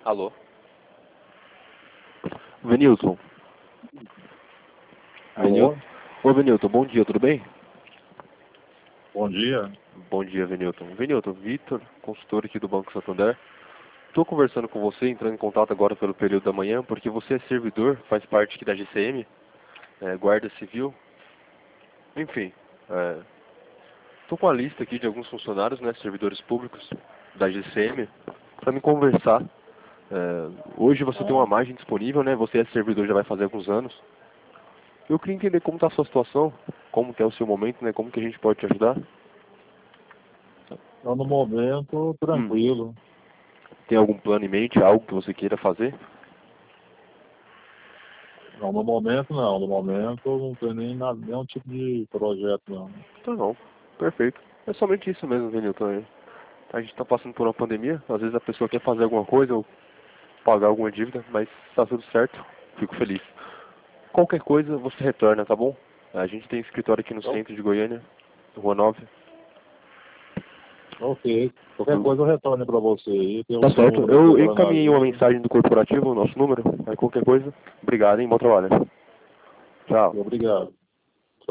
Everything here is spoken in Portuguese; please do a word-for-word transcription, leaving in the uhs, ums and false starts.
Alô? Venilton. Venil... Alô? Ô, Venilton, bom dia, tudo bem? Bom dia. Bom dia, Venilton. Venilton, Vitor, consultor aqui do Banco Santander. Estou conversando com você, entrando em contato agora pelo período da manhã, porque você é servidor, faz parte aqui da G C M, é, Guarda Civil. Enfim, estou com a lista aqui de alguns funcionários, né, servidores públicos da G C M, para me conversar. É, hoje você tem uma margem disponível, né? Você é servidor já vai fazer alguns anos. Eu queria entender como está a sua situação, como que é o seu momento, né? Como que a gente pode te ajudar. Então, no momento, Hum. tranquilo. Tem algum plano em mente, algo que você queira fazer? Não, no momento não. No momento não tem nem nada, nenhum tipo de projeto não. Tá não. Perfeito. É somente isso mesmo, Venilton. A gente está passando por uma pandemia, às vezes a pessoa quer fazer alguma coisa ou pagar alguma dívida, mas está tudo certo. Fico feliz. Qualquer coisa você retorna, tá bom? A gente tem escritório aqui no Então, centro de Goiânia, Rua nove. ok. Qualquer coisa eu retorno para você aí, pelo Tá seu certo. número aqui Eu agora na encaminhei uma lista. mensagem do corporativo, o nosso número. Aí qualquer coisa, obrigado, hein? Bom trabalho. Tchau. Obrigado.